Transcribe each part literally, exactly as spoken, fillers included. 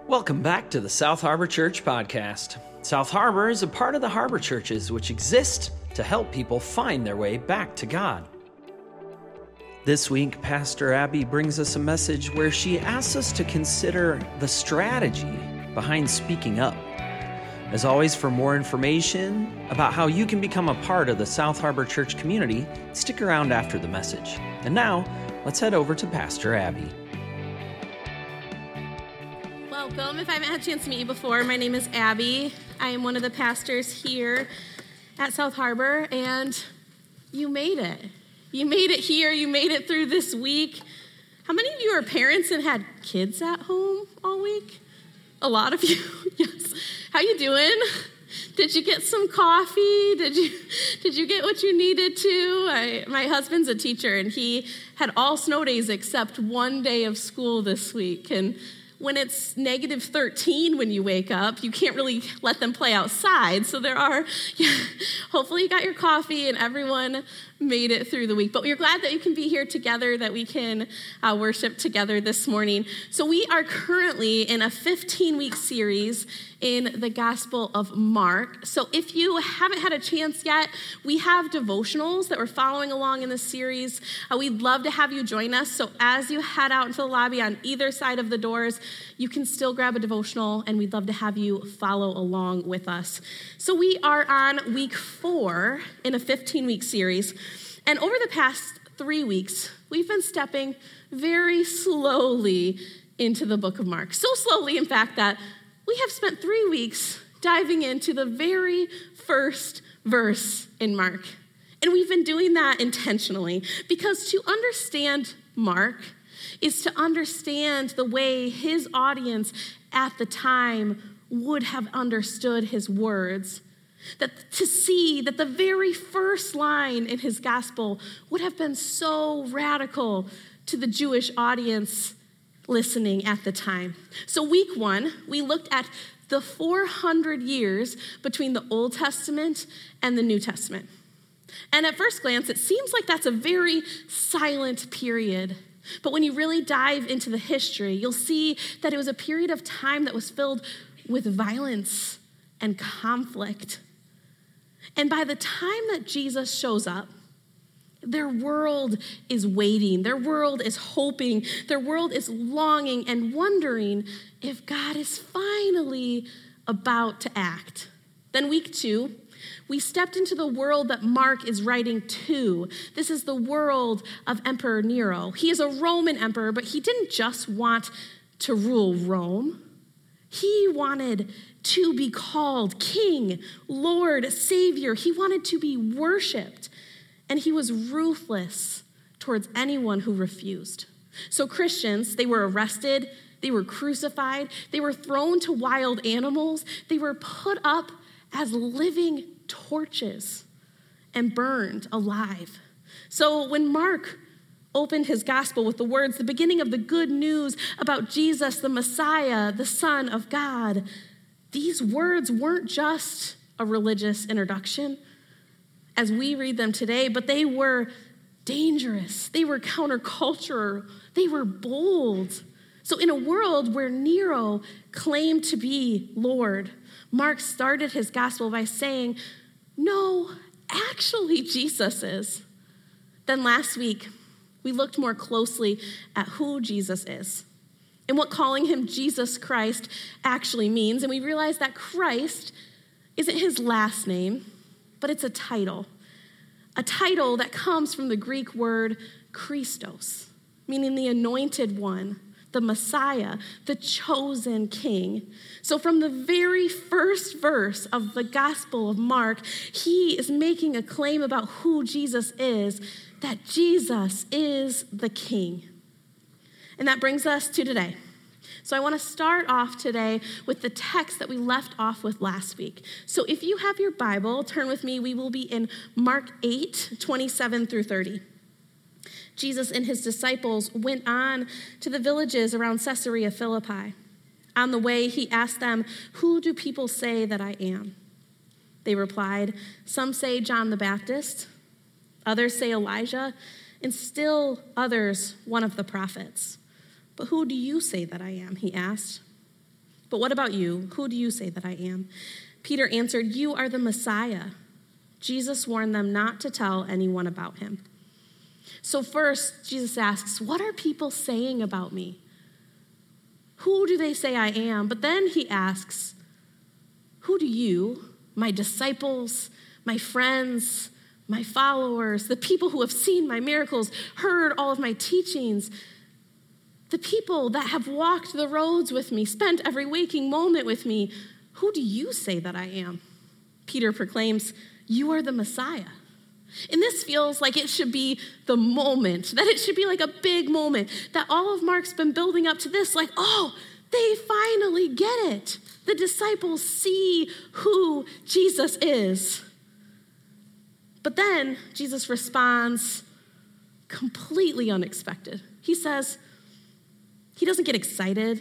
Welcome back to the South Harbor Church podcast. South Harbor is a part of the Harbor Churches, which exist to help people find their way back to God. This week, Pastor Abby brings us a message where she asks us to consider the strategy behind speaking up. As always, for more information about how you can become a part of the South Harbor Church community, stick around after the message. And now, let's head over to Pastor Abby. Welcome. If I haven't had a chance to meet you before, my name is Abby. I am one of the pastors here at South Harbor, and you made it. You made it here. You made it through this week. How many of you are parents and had kids at home all week? A lot of you. Yes. How you doing? Did you get some coffee? Did you did you get what you needed to? I, my husband's a teacher, and he had all snow days except one day of school this week. And when it's negative thirteen when you wake up, you can't really let them play outside. So there are, yeah, hopefully you got your coffee and everyone made it through the week. But we're glad that you can be here together, that we can uh, worship together this morning. So we are currently in a fifteen-week series in the Gospel of Mark. So if you haven't had a chance yet, we have devotionals that we're following along in this series. Uh, we'd love to have you join us. So as you head out into the lobby on either side of the doors, you can still grab a devotional, and we'd love to have you follow along with us. So we are on week four in a fifteen-week series. And over the past three weeks, we've been stepping very slowly into the book of Mark. So slowly, in fact, that we have spent three weeks diving into the very first verse in Mark. And we've been doing that intentionally because to understand Mark is to understand the way his audience at the time would have understood his words. That to see that the very first line in his gospel would have been so radical to the Jewish audience listening at the time. So week one, we looked at the four hundred years between the Old Testament and the New Testament. And at first glance, it seems like that's a very silent period. But when you really dive into the history, you'll see that it was a period of time that was filled with violence and conflict. And by the time that Jesus shows up, their world is waiting. Their world is hoping. Their world is longing and wondering if God is finally about to act. Then week two, we stepped into the world that Mark is writing to. This is the world of Emperor Nero. He is a Roman emperor, but he didn't just want to rule Rome. He wanted to be called King, Lord, Savior. He wanted to be worshiped. And he was ruthless towards anyone who refused. So Christians, they were arrested, they were crucified, they were thrown to wild animals, they were put up as living torches and burned alive. So when Mark opened his gospel with the words, the beginning of the good news about Jesus, the Messiah, the Son of God, these words weren't just a religious introduction as we read them today, but they were dangerous. They were countercultural. They were bold. So in a world where Nero claimed to be Lord, Mark started his gospel by saying, no, actually Jesus is. Then last week, we looked more closely at who Jesus is and what calling him Jesus Christ actually means. And we realized that Christ isn't his last name, but it's a title. A title that comes from the Greek word Christos, meaning the anointed one, the Messiah, the chosen king. So from the very first verse of the Gospel of Mark, he is making a claim about who Jesus is, that Jesus is the king. And that brings us to today. So I want to start off today with the text that we left off with last week. So if you have your Bible, turn with me. We will be in Mark eight, twenty-seven through thirty. Jesus and his disciples went on to the villages around Caesarea Philippi. On the way, he asked them, "Who do people say that I am?" They replied, "Some say John the Baptist, others say Elijah, and still others one of the prophets. But who do you say that I am?" he asked. But what about you? Who do you say that I am?" Peter answered, "You are the Messiah." Jesus warned them not to tell anyone about him. So first, Jesus asks, what are people saying about me? Who do they say I am? But then he asks, who do you, my disciples, my friends, my followers, the people who have seen my miracles, heard all of my teachings, the people that have walked the roads with me, spent every waking moment with me, who do you say that I am? Peter proclaims, "You are the Messiah." And this feels like it should be the moment, that it should be like a big moment, that all of Mark's been building up to this, like, oh, they finally get it. The disciples see who Jesus is. But then Jesus responds completely unexpected. He says, he doesn't get excited.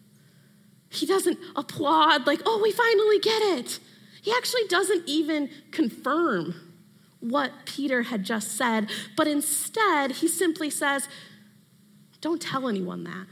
He doesn't applaud like, oh, we finally get it. He actually doesn't even confirm what Peter had just said, but instead he simply says, don't tell anyone that.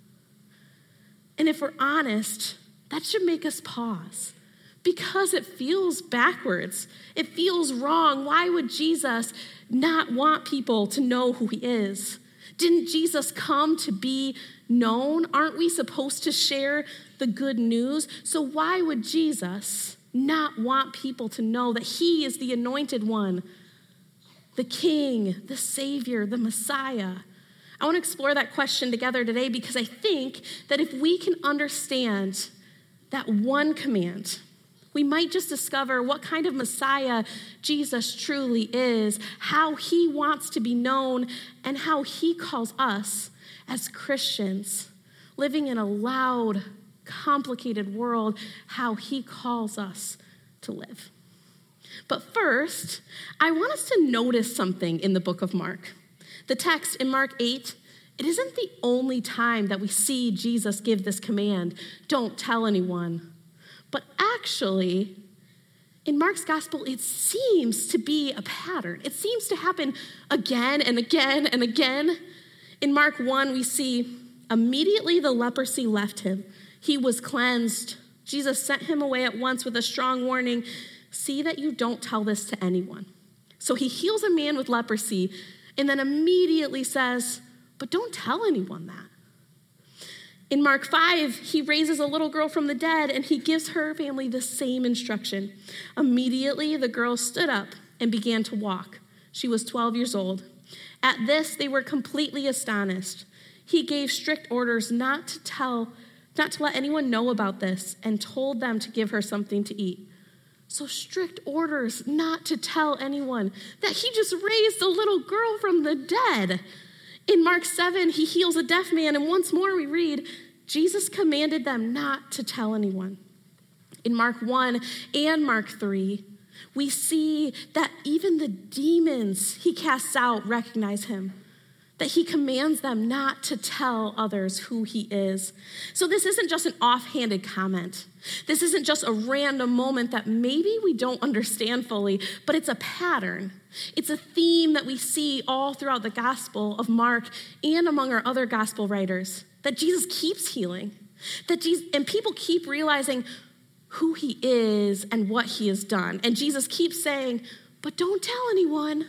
And if we're honest, that should make us pause because it feels backwards. It feels wrong. Why would Jesus not want people to know who he is? Didn't Jesus come to be known? Aren't we supposed to share the good news? So why would Jesus not want people to know that he is the anointed one, the King, the Savior, the Messiah? I want to explore that question together today because I think that if we can understand that one command, we might just discover what kind of Messiah Jesus truly is, how he wants to be known, and how he calls us as Christians living in a loud, complicated world, how he calls us to live. But first, I want us to notice something in the book of Mark. The text in Mark eight, it isn't the only time that we see Jesus give this command, don't tell anyone. But actually, in Mark's gospel, it seems to be a pattern. It seems to happen again and again and again. In Mark one, we see immediately the leprosy left him. He was cleansed. Jesus sent him away at once with a strong warning, see that you don't tell this to anyone. So he heals a man with leprosy and then immediately says, but don't tell anyone that. In Mark five, he raises a little girl from the dead and he gives her family the same instruction. Immediately, the girl stood up and began to walk. She was twelve years old. At this, they were completely astonished. He gave strict orders not to tell, not to let anyone know about this and told them to give her something to eat. So strict orders not to tell anyone that he just raised a little girl from the dead. In Mark seven, he heals a deaf man, and once more we read, Jesus commanded them not to tell anyone. In Mark one and Mark three, we see that even the demons he casts out recognize him, that he commands them not to tell others who he is. So this isn't just an offhanded comment. This isn't just a random moment that maybe we don't understand fully, but it's a pattern. It's a theme that we see all throughout the Gospel of Mark and among our other Gospel writers, that Jesus keeps healing, that Jesus, and people keep realizing who he is and what he has done. And Jesus keeps saying, but don't tell anyone.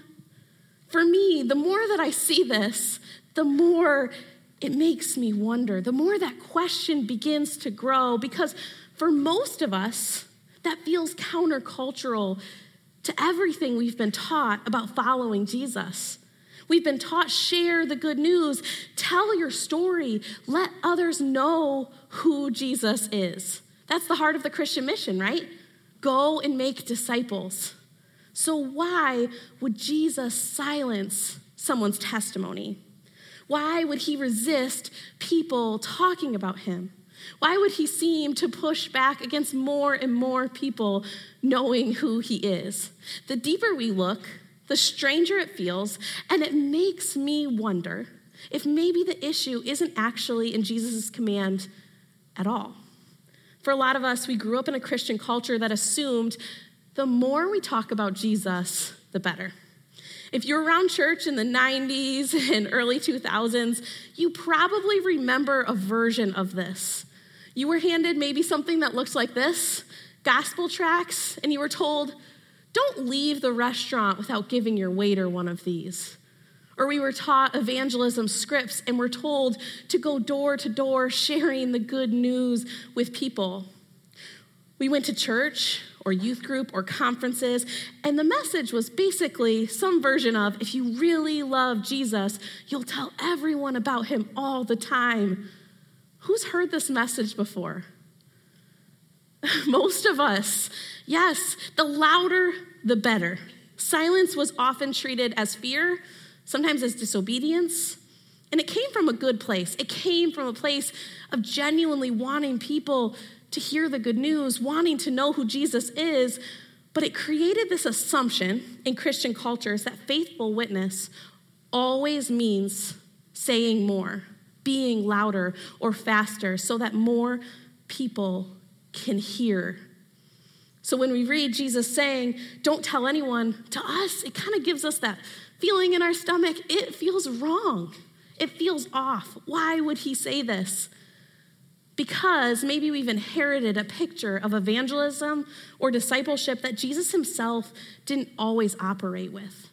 For me, the more that I see this, the more it makes me wonder, the more that question begins to grow, because for most of us, that feels countercultural to everything we've been taught about following Jesus. We've been taught, share the good news, tell your story, let others know who Jesus is. That's the heart of the Christian mission, right? Go and make disciples. So why would Jesus silence someone's testimony? Why would he resist people talking about him? Why would he seem to push back against more and more people knowing who he is? The deeper we look, the stranger it feels, and it makes me wonder if maybe the issue isn't actually in Jesus' command at all. For a lot of us, we grew up in a Christian culture that assumed the more we talk about Jesus, the better. If you're around church in the nineties and early two thousands, you probably remember a version of this. You were handed maybe something that looks like this, gospel tracts, and you were told, don't leave the restaurant without giving your waiter one of these. Or we were taught evangelism scripts and we're told to go door to door sharing the good news with people. We went to church or youth group or conferences, and the message was basically some version of, if you really love Jesus, you'll tell everyone about him all the time. Who's heard this message before? Most of us. Yes, the louder, the better. Silence was often treated as fear, sometimes as disobedience, and it came from a good place. It came from a place of genuinely wanting people to hear the good news, wanting to know who Jesus is, but it created this assumption in Christian cultures that faithful witness always means saying more, being louder or faster so that more people can hear. So when we read Jesus saying, don't tell anyone, to us, it kind of gives us that feeling in our stomach. It feels wrong. It feels off. Why would he say this? Because maybe we've inherited a picture of evangelism or discipleship that Jesus himself didn't always operate with.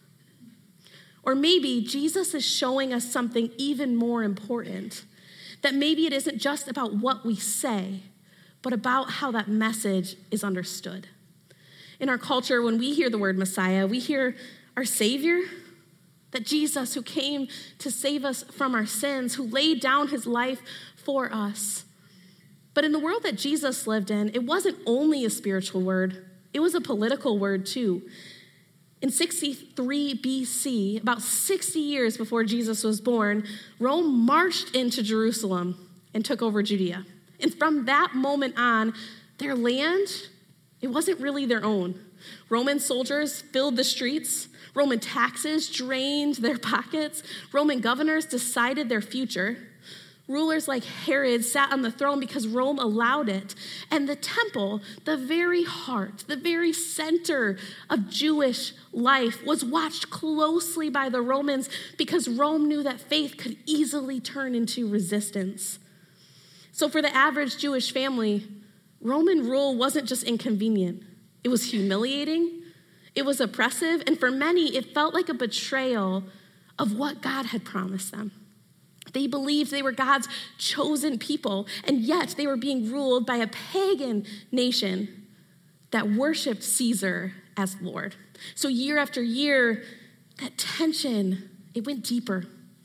Or maybe Jesus is showing us something even more important, that maybe it isn't just about what we say, but about how that message is understood. In our culture, when we hear the word Messiah, we hear our Savior, that Jesus who came to save us from our sins, who laid down his life for us. But in the world that Jesus lived in, it wasn't only a spiritual word, it was a political word too. In sixty-three B C, about sixty years before Jesus was born, Rome marched into Jerusalem and took over Judea. And from that moment on, their land, it wasn't really their own. Roman soldiers filled the streets. Roman taxes drained their pockets. Roman governors decided their future. Rulers like Herod sat on the throne because Rome allowed it. And the temple, the very heart, the very center of Jewish life, was watched closely by the Romans because Rome knew that faith could easily turn into resistance. So for the average Jewish family, Roman rule wasn't just inconvenient. It was humiliating, it was oppressive, and for many, it felt like a betrayal of what God had promised them. They believed they were God's chosen people, and yet they were being ruled by a pagan nation that worshiped Caesar as Lord. So year after year, that tension, it went deeper.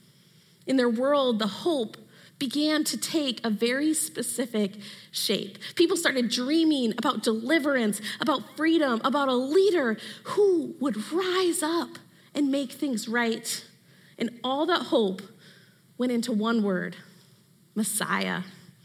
In their world, the hope began to take a very specific shape. People started dreaming about deliverance, about freedom, about a leader who would rise up and make things right. And all that hope went into one word, Messiah.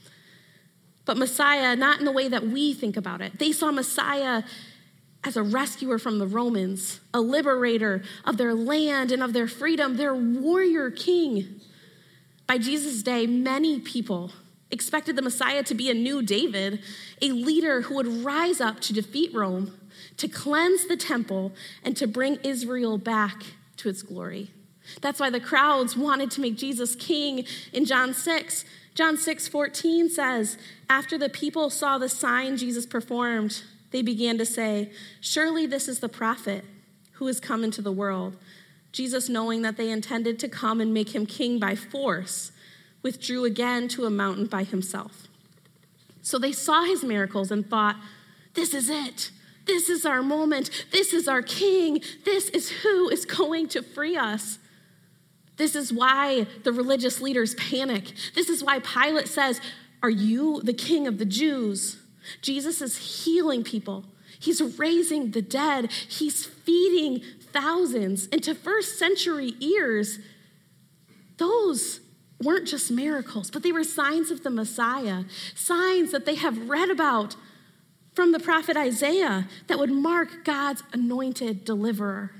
But Messiah, not in the way that we think about it. They saw Messiah as a rescuer from the Romans, a liberator of their land and of their freedom, their warrior king. By Jesus' day, many people expected the Messiah to be a new David, a leader who would rise up to defeat Rome, to cleanse the temple, and to bring Israel back to its glory. That's why the crowds wanted to make Jesus king in John six. John six fourteen says, after the people saw the sign Jesus performed, they began to say, surely this is the prophet who has come into the world. Jesus, knowing that they intended to come and make him king by force, withdrew again to a mountain by himself. So they saw his miracles and thought, this is it. This is our moment. This is our king. This is who is going to free us. This is why the religious leaders panic. This is why Pilate says, are you the king of the Jews? Jesus is healing people. He's raising the dead. He's feeding thousands. And to first century ears, those weren't just miracles, but they were signs of the Messiah, signs that they have read about from the prophet Isaiah that would mark God's anointed deliverer.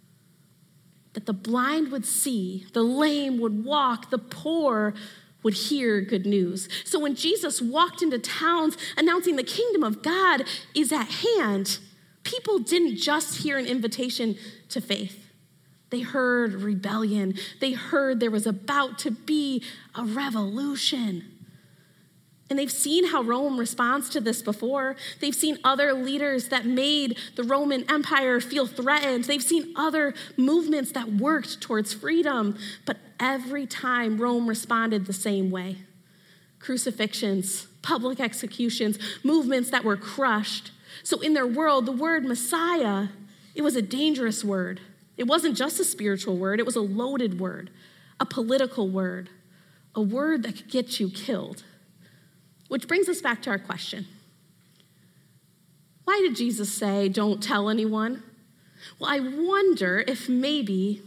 That the blind would see, the lame would walk, the poor would hear good news. So when Jesus walked into towns announcing the kingdom of God is at hand, people didn't just hear an invitation to faith. They heard rebellion. They heard there was about to be a revolution. And they've seen how Rome responds to this before. They've seen other leaders that made the Roman Empire feel threatened. They've seen other movements that worked towards freedom. But every time Rome responded the same way. Crucifixions, public executions, movements that were crushed. So in their world, the word Messiah, it was a dangerous word. It wasn't just a spiritual word. It was a loaded word, a political word, a word that could get you killed. Which brings us back to our question. Why did Jesus say, don't tell anyone? Well, I wonder if maybe,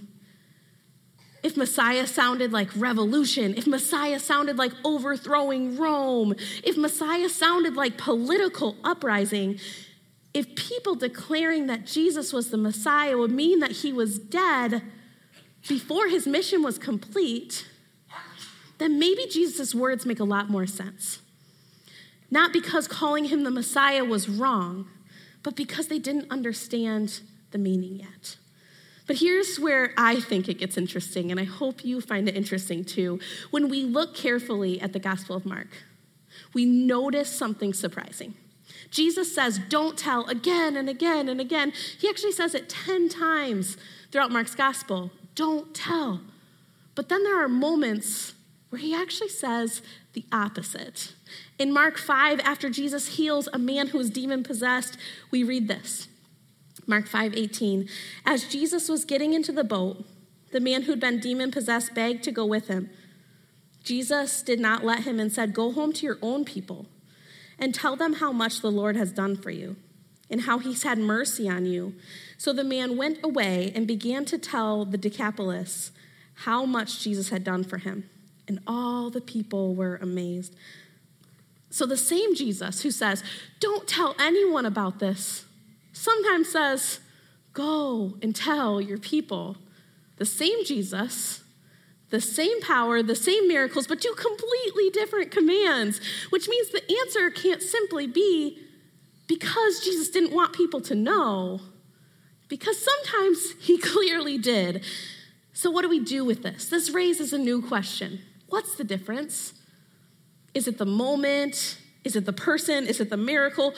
if Messiah sounded like revolution, if Messiah sounded like overthrowing Rome, if Messiah sounded like political uprising, if people declaring that Jesus was the Messiah would mean that he was dead before his mission was complete, then maybe Jesus' words make a lot more sense. Not because calling him the Messiah was wrong, but because they didn't understand the meaning yet. But here's where I think it gets interesting, and I hope you find it interesting too. When we look carefully at the Gospel of Mark, we notice something surprising. Jesus says, don't tell again and again and again. He actually says it ten times throughout Mark's Gospel, don't tell. But then there are moments where he actually says the opposite. In Mark five, after Jesus heals a man who was demon-possessed, we read this. Mark five eighteen, as Jesus was getting into the boat, the man who'd been demon-possessed begged to go with him. Jesus did not let him and said, go home to your own people and tell them how much the Lord has done for you and how he's had mercy on you. So the man went away and began to tell the Decapolis how much Jesus had done for him. And all the people were amazed. So the same Jesus who says, don't tell anyone about this, sometimes says, go and tell your people. The same Jesus, the same power, the same miracles, but two completely different commands, which means the answer can't simply be because Jesus didn't want people to know, because sometimes he clearly did. So what do we do with this? This raises a new question. What's the difference? Is it the moment? Is it the person? Is it the miracle?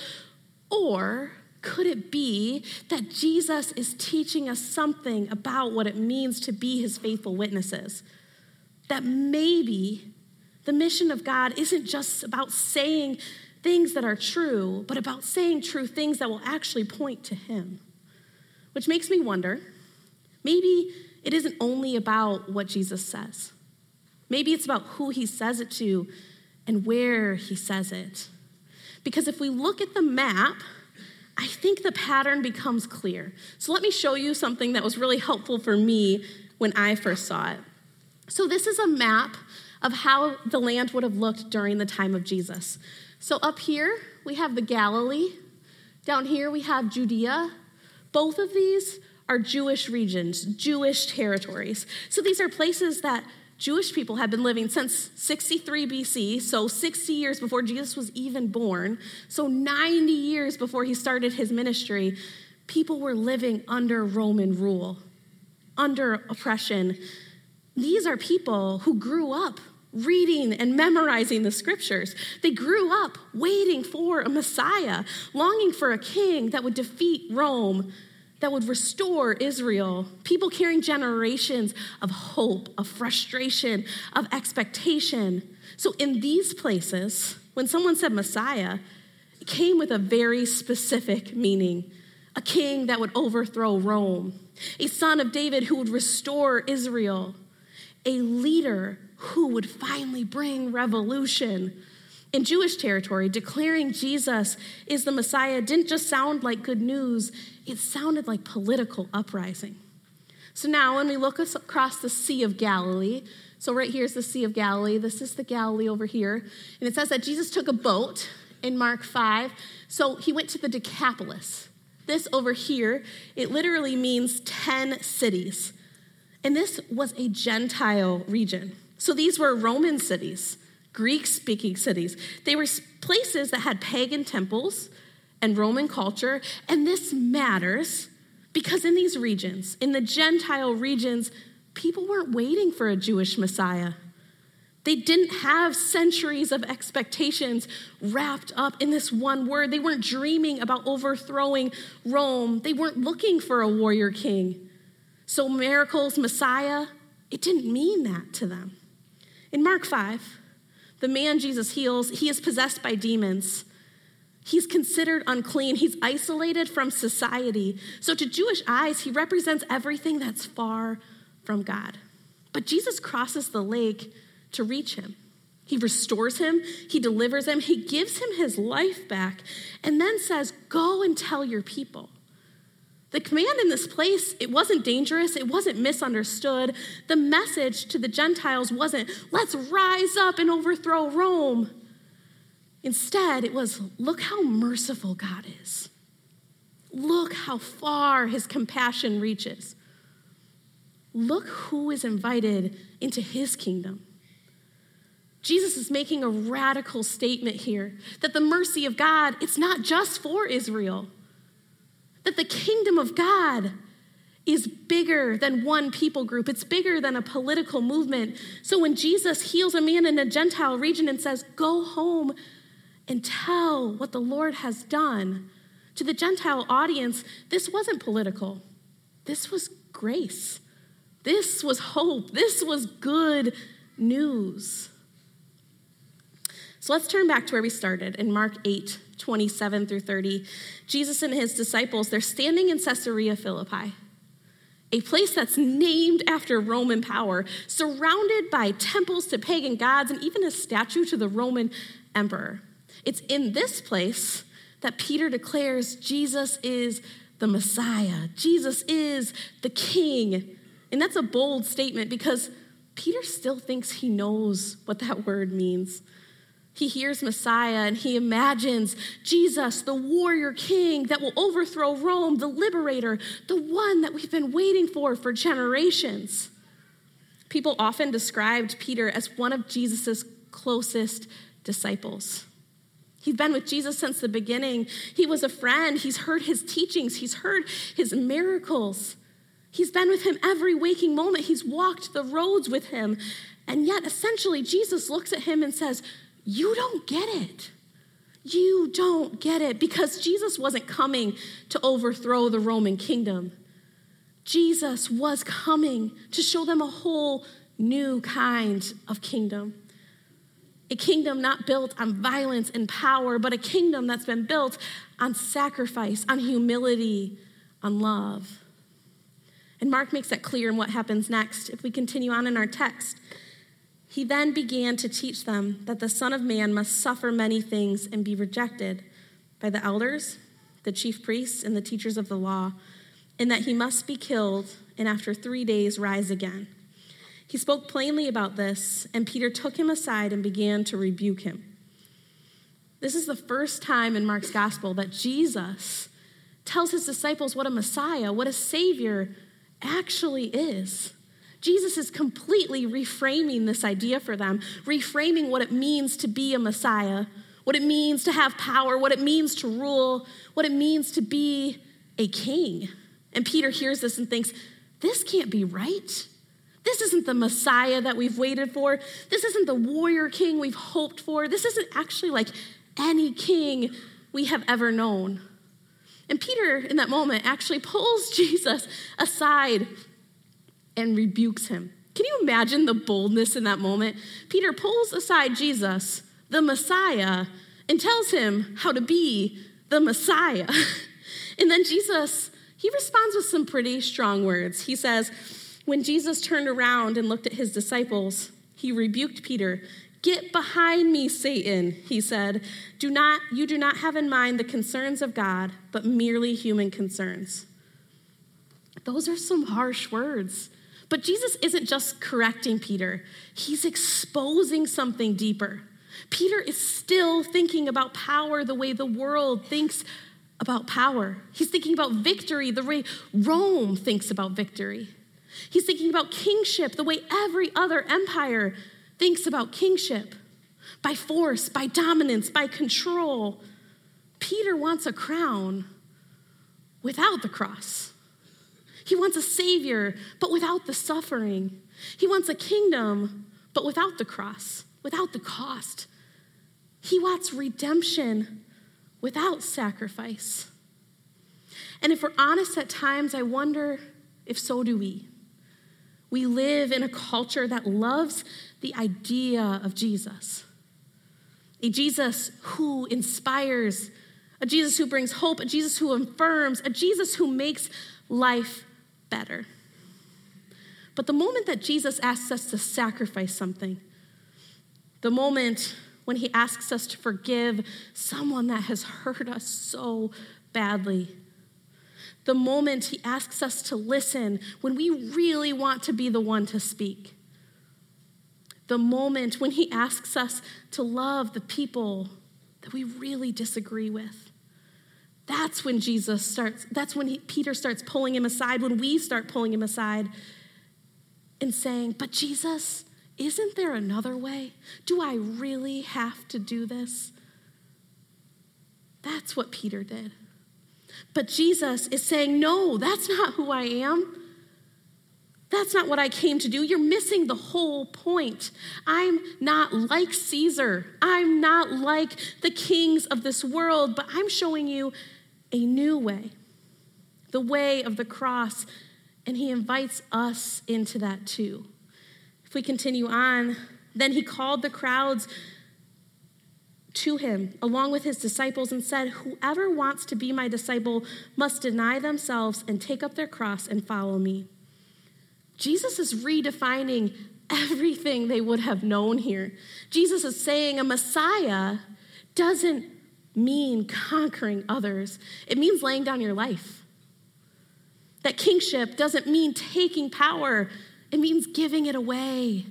Or could it be that Jesus is teaching us something about what it means to be his faithful witnesses? That maybe the mission of God isn't just about saying things that are true, but about saying true things that will actually point to him. Which makes me wonder, maybe it isn't only about what Jesus says. Maybe it's about who he says it to and where he says it. Because if we look at the map, I think the pattern becomes clear. So let me show you something that was really helpful for me when I first saw it. So this is a map of how the land would have looked during the time of Jesus. So up here, we have the Galilee. Down here, we have Judea. Both of these are Jewish regions, Jewish territories. So these are places that Jewish people had been living since sixty-three B C, so sixty years before Jesus was even born, so ninety years before he started his ministry, people were living under Roman rule, under oppression. These are people who grew up reading and memorizing the scriptures. They grew up waiting for a Messiah, longing for a king that would defeat Rome, that would restore Israel. People carrying generations of hope, of frustration, of expectation. So in these places, when someone said Messiah, it came with a very specific meaning. A king that would overthrow Rome. A son of David who would restore Israel. A leader who would finally bring revolution. In Jewish territory, declaring Jesus is the Messiah didn't just sound like good news, it sounded like political uprising. So now when we look across the Sea of Galilee, so right here's the Sea of Galilee, this is the Galilee over here, and it says that Jesus took a boat in Mark five, so he went to the Decapolis. This over here, it literally means ten cities. And this was a Gentile region. So these were Roman cities, Greek-speaking cities. They were places that had pagan temples and Roman culture, and this matters because in these regions, in the Gentile regions, people weren't waiting for a Jewish Messiah. They didn't have centuries of expectations wrapped up in this one word. They weren't dreaming about overthrowing Rome. They weren't looking for a warrior king. So miracles, Messiah, it didn't mean that to them. In Mark five, the man Jesus heals, he is possessed by demons. He's considered unclean. He's isolated from society. So to Jewish eyes, he represents everything that's far from God. But Jesus crosses the lake to reach him. He restores him. He delivers him. He gives him his life back and then says, go and tell your people. The command in this place, it wasn't dangerous. It wasn't misunderstood. The message to the Gentiles wasn't, let's rise up and overthrow Rome. Instead, it was, look how merciful God is. Look how far his compassion reaches. Look who is invited into his kingdom. Jesus is making a radical statement here that the mercy of God, it's not just for Israel. That the kingdom of God is bigger than one people group. It's bigger than a political movement. So when Jesus heals a man in a Gentile region and says, go home and tell what the Lord has done, to the Gentile audience, this wasn't political. This was grace. This was hope. This was good news. So let's turn back to where we started in Mark eight, twenty-seven through thirty. Jesus and his disciples, they're standing in Caesarea Philippi, a place that's named after Roman power, surrounded by temples to pagan gods and even a statue to the Roman emperor. It's in this place that Peter declares Jesus is the Messiah. Jesus is the King. And that's a bold statement because Peter still thinks he knows what that word means. He hears Messiah and he imagines Jesus, the warrior king that will overthrow Rome, the liberator, the one that we've been waiting for for generations. People often described Peter as one of Jesus's closest disciples. He'd been with Jesus since the beginning. He was a friend. He's heard his teachings. He's heard his miracles. He's been with him every waking moment. He's walked the roads with him. And yet, essentially, Jesus looks at him and says, you don't get it. You don't get it. Because Jesus wasn't coming to overthrow the Roman kingdom. Jesus was coming to show them a whole new kind of kingdom. A kingdom not built on violence and power, but a kingdom that's been built on sacrifice, on humility, on love. And Mark makes that clear in what happens next. If we continue on in our text, he then began to teach them that the Son of Man must suffer many things and be rejected by the elders, the chief priests, and the teachers of the law, and that he must be killed and after three days rise again. He spoke plainly about this, and Peter took him aside and began to rebuke him. This is the first time in Mark's gospel that Jesus tells his disciples what a Messiah, what a Savior actually is. Jesus is completely reframing this idea for them, reframing what it means to be a Messiah, what it means to have power, what it means to rule, what it means to be a king. And Peter hears this and thinks, this can't be right. This isn't the Messiah that we've waited for. This isn't the warrior king we've hoped for. This isn't actually like any king we have ever known. And Peter, in that moment, actually pulls Jesus aside and rebukes him. Can you imagine the boldness in that moment? Peter pulls aside Jesus, the Messiah, and tells him how to be the Messiah. And then Jesus, he responds with some pretty strong words. He says, when Jesus turned around and looked at his disciples, he rebuked Peter. Get behind me, Satan, he said. Do not, you do not have in mind the concerns of God, but merely human concerns. Those are some harsh words. But Jesus isn't just correcting Peter. He's exposing something deeper. Peter is still thinking about power the way the world thinks about power. He's thinking about victory the way Rome thinks about victory. He's thinking about kingship the way every other empire thinks about kingship. By force, by dominance, by control. Peter wants a crown without the cross. He wants a savior, but without the suffering. He wants a kingdom, But without the cross, without the cost, he wants redemption without sacrifice. And if we're honest at times, I wonder if so do we. We live in a culture that loves the idea of Jesus. A Jesus who inspires, a Jesus who brings hope, a Jesus who affirms, a Jesus who makes life better. But the moment that Jesus asks us to sacrifice something, the moment when he asks us to forgive someone that has hurt us so badly, the moment he asks us to listen when we really want to be the one to speak, the moment when he asks us to love the people that we really disagree with, that's when Jesus starts, that's when he, Peter starts pulling him aside, when we start pulling him aside and saying, but Jesus, isn't there another way? Do I really have to do this? That's what Peter did. But Jesus is saying, no, that's not who I am. That's not what I came to do. You're missing the whole point. I'm not like Caesar. I'm not like the kings of this world, but I'm showing you a new way, the way of the cross, and he invites us into that too. If we continue on, then he called the crowds to him along with his disciples and said, whoever wants to be my disciple must deny themselves and take up their cross and follow me. Jesus is redefining everything they would have known here. Jesus is saying a Messiah doesn't mean conquering others. It means laying down your life. That kingship doesn't mean taking power. It means giving it away.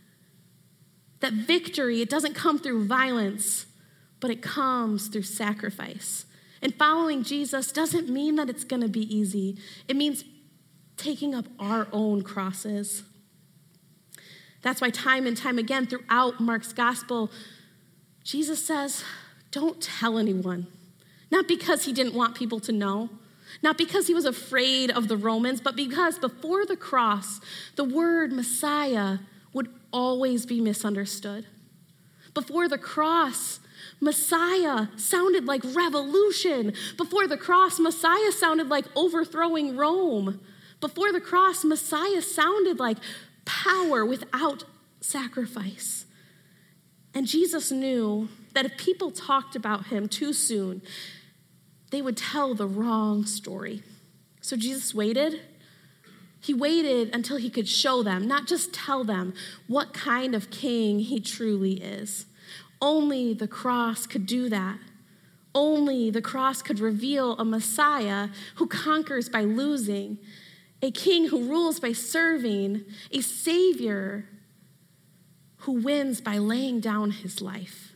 That victory, it doesn't come through violence, but it comes through sacrifice. And following Jesus doesn't mean that it's going to be easy. It means taking up our own crosses. That's why time and time again throughout Mark's gospel, Jesus says, don't tell anyone. Not because he didn't want people to know, not because he was afraid of the Romans, but because before the cross, the word Messiah would always be misunderstood. Before the cross, Messiah sounded like revolution. Before the cross, Messiah sounded like overthrowing Rome. Before the cross, Messiah sounded like power without sacrifice. And Jesus knew that if people talked about him too soon, they would tell the wrong story. So Jesus waited. He waited until he could show them, not just tell them, what kind of king he truly is. Only the cross could do that. Only the cross could reveal a Messiah who conquers by losing, a king who rules by serving, a savior who wins by laying down his life.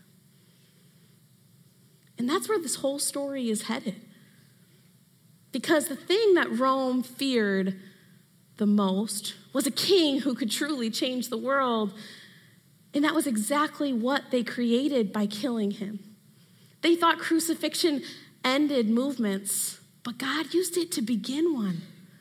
And that's where this whole story is headed. Because the thing that Rome feared the most was a king who could truly change the world. And that was exactly what they created by killing him. They thought crucifixion ended movements, but God used it to begin one.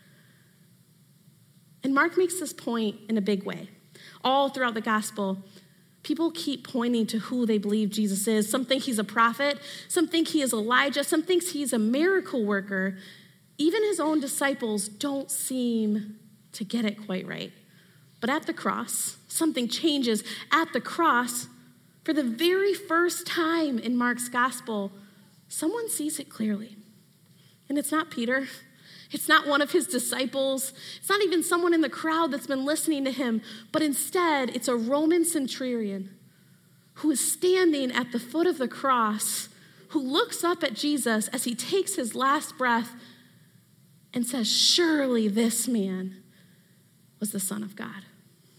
And Mark makes this point in a big way. All throughout the gospel, people keep pointing to who they believe Jesus is. Some think he's a prophet. Some think he is Elijah. Some think he's a miracle worker. Even his own disciples don't seem to get it quite right. But at the cross, something changes. At the cross, for the very first time in Mark's gospel, someone sees it clearly. And it's not Peter. It's not one of his disciples. It's not even someone in the crowd that's been listening to him. But instead, it's a Roman centurion who is standing at the foot of the cross, who looks up at Jesus as he takes his last breath and says, surely this man was the Son of God.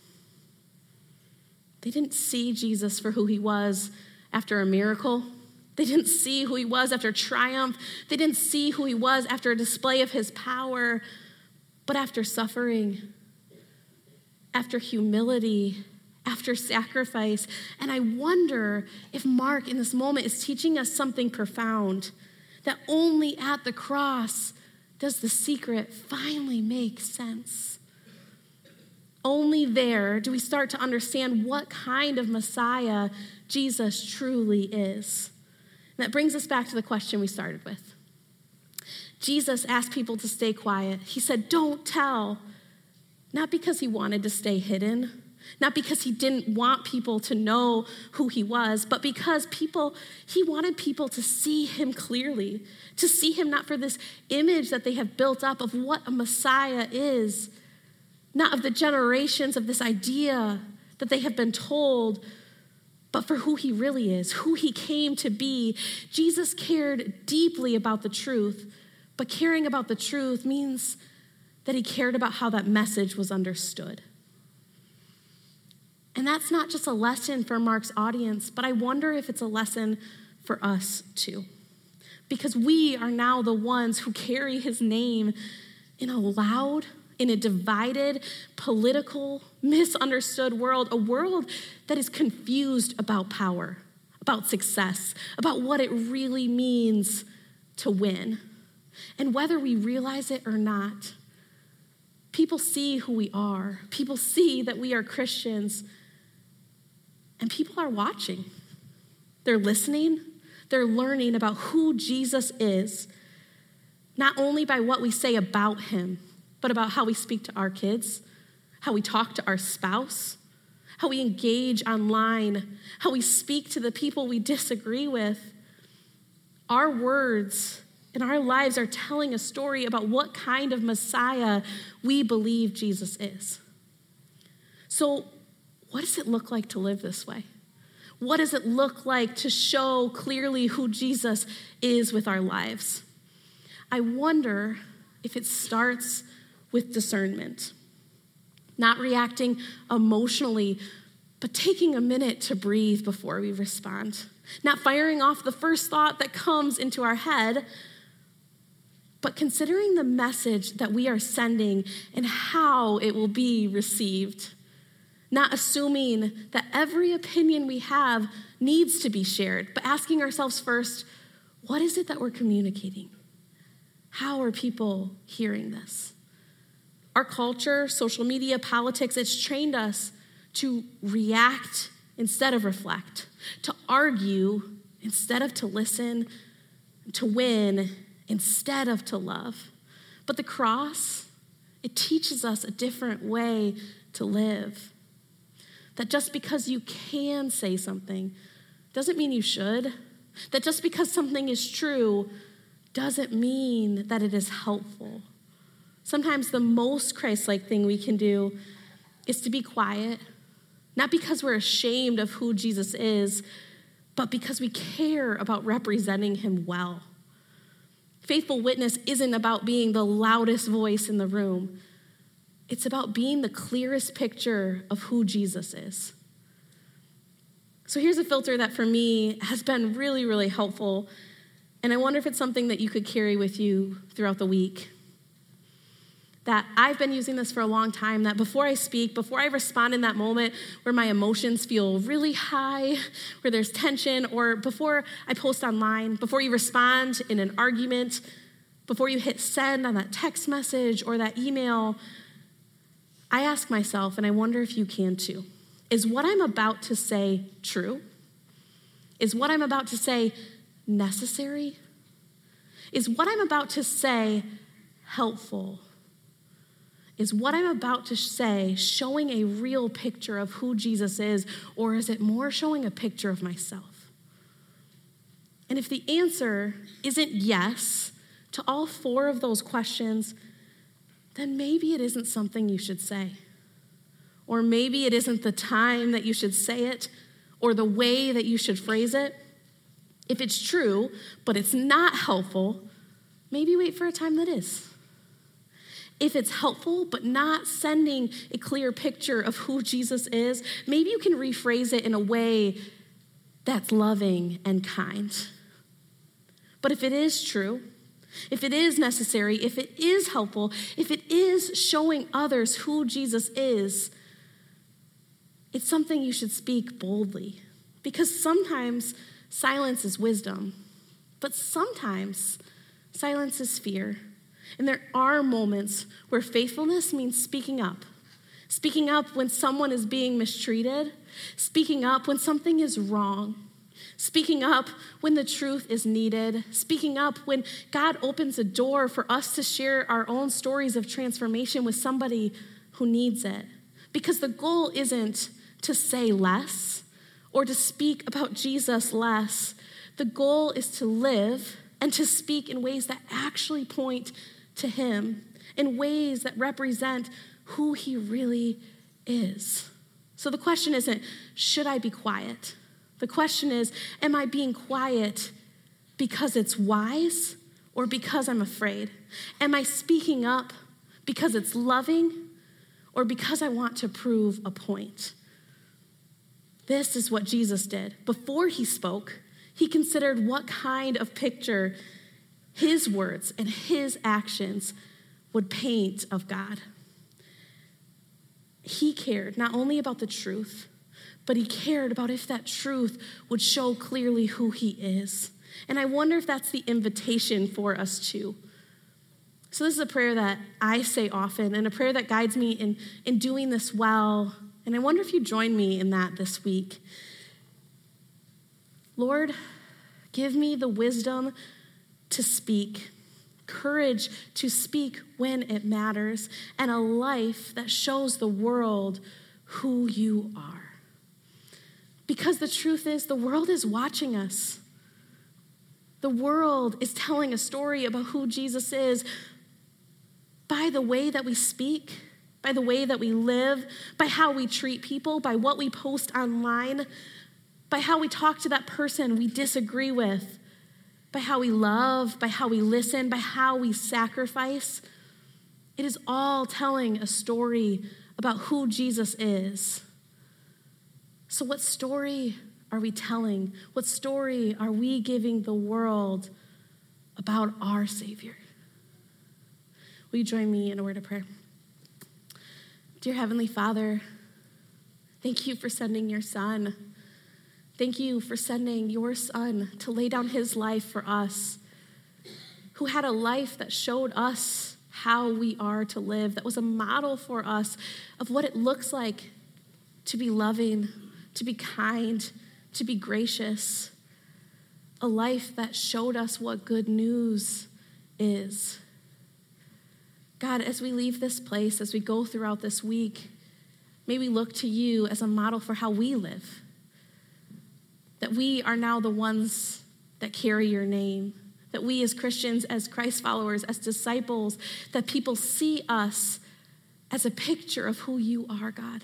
They didn't see Jesus for who he was after a miracle. They didn't see who he was after triumph. They didn't see who he was after a display of his power, but after suffering, after humility, after sacrifice. And I wonder if Mark in this moment is teaching us something profound, that only at the cross does the secret finally make sense. Only there do we start to understand what kind of Messiah Jesus truly is. And that brings us back to the question we started with. Jesus asked people to stay quiet. He said, don't tell. Not because he wanted to stay hidden, not because he didn't want people to know who he was, but because people, he wanted people to see him clearly, to see him not for this image that they have built up of what a Messiah is, not of the generations of this idea that they have been told, but for who he really is, who he came to be. Jesus cared deeply about the truth, but caring about the truth means that he cared about how that message was understood. And that's not just a lesson for Mark's audience, but I wonder if it's a lesson for us too. Because we are now the ones who carry his name in a loud, in a divided, political, misunderstood world, a world that is confused about power, about success, about what it really means to win. And whether we realize it or not, people see who we are. People see that we are Christians. And people are watching. They're listening. They're learning about who Jesus is, not only by what we say about him, but about how we speak to our kids, how we talk to our spouse, how we engage online, how we speak to the people we disagree with. Our words and our lives are telling a story about what kind of Messiah we believe Jesus is. So, what does it look like to live this way? What does it look like to show clearly who Jesus is with our lives? I wonder if it starts with discernment, not reacting emotionally, but taking a minute to breathe before we respond, not firing off the first thought that comes into our head, but considering the message that we are sending and how it will be received. Not assuming that every opinion we have needs to be shared, but asking ourselves first, what is it that we're communicating? How are people hearing this? Our culture, social media, politics, it's trained us to react instead of reflect, to argue instead of to listen, to win instead of to love. But the cross, it teaches us a different way to live. That just because you can say something doesn't mean you should. That just because something is true doesn't mean that it is helpful. Sometimes the most Christ-like thing we can do is to be quiet, not because we're ashamed of who Jesus is, but because we care about representing him well. Faithful witness isn't about being the loudest voice in the room. It's about being the clearest picture of who Jesus is. So here's a filter that for me has been really, really helpful. And I wonder if it's something that you could carry with you throughout the week. That I've been using this for a long time, that before I speak, before I respond in that moment where my emotions feel really high, where there's tension, or before I post online, before you respond in an argument, before you hit send on that text message or that email, I ask myself, and I wonder if you can too, is what I'm about to say true? Is what I'm about to say necessary? Is what I'm about to say helpful? Is what I'm about to say showing a real picture of who Jesus is, or is it more showing a picture of myself? And if the answer isn't yes to all four of those questions, then maybe it isn't something you should say. Or maybe it isn't the time that you should say it or the way that you should phrase it. If it's true, but it's not helpful, maybe wait for a time that is. If it's helpful, but not sending a clear picture of who Jesus is, maybe you can rephrase it in a way that's loving and kind. But if it is true, if it is necessary, if it is helpful, if it is showing others who Jesus is, it's something you should speak boldly. Because sometimes silence is wisdom, but sometimes silence is fear. And there are moments where faithfulness means speaking up, speaking up when someone is being mistreated, speaking up when something is wrong, speaking up when the truth is needed, speaking up when God opens a door for us to share our own stories of transformation with somebody who needs it. Because the goal isn't to say less or to speak about Jesus less. The goal is to live and to speak in ways that actually point to him, in ways that represent who he really is. So the question isn't, should I be quiet? The question is, am I being quiet because it's wise or because I'm afraid? Am I speaking up because it's loving or because I want to prove a point? This is what Jesus did. Before he spoke, he considered what kind of picture his words and his actions would paint of God. He cared not only about the truth, but he cared about if that truth would show clearly who he is. And I wonder if that's the invitation for us too. So this is a prayer that I say often and a prayer that guides me in, in doing this well. And I wonder if you join me in that this week. Lord, give me the wisdom to speak, courage to speak when it matters, and a life that shows the world who you are. Because the truth is, the world is watching us. The world is telling a story about who Jesus is by the way that we speak, by the way that we live, by how we treat people, by what we post online, by how we talk to that person we disagree with, by how we love, by how we listen, by how we sacrifice. It is all telling a story about who Jesus is. So what story are we telling? What story are we giving the world about our Savior? Will you join me in a word of prayer? Dear Heavenly Father, thank you for sending your Son. Thank you for sending your Son to lay down his life for us, who had a life that showed us how we are to live, that was a model for us of what it looks like to be loving, to be kind, to be gracious, a life that showed us what good news is. God, as we leave this place, as we go throughout this week, may we look to you as a model for how we live. That we are now the ones that carry your name. That we as Christians, as Christ followers, as disciples, that people see us as a picture of who you are, God.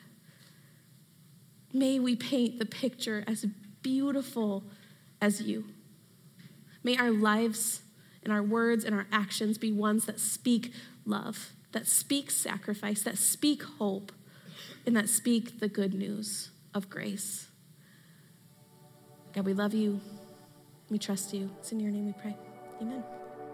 May we paint the picture as beautiful as you. May our lives and our words and our actions be ones that speak love, that speak sacrifice, that speak hope, and that speak the good news of grace. God, we love you. We trust you. It's in your name we pray. Amen.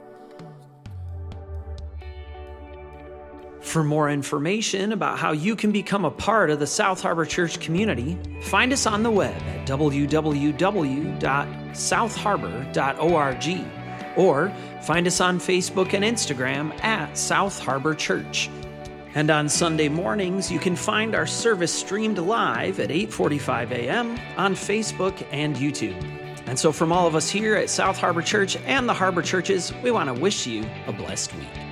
For more information about how you can become a part of the South Harbor Church community, find us on the web at w w w dot south harbor dot org or find us on Facebook and Instagram at South Harbor Church. And on Sunday mornings, you can find our service streamed live at eight forty-five a.m. on Facebook and YouTube. And so from all of us here at South Harbor Church and the Harbor Churches, we want to wish you a blessed week.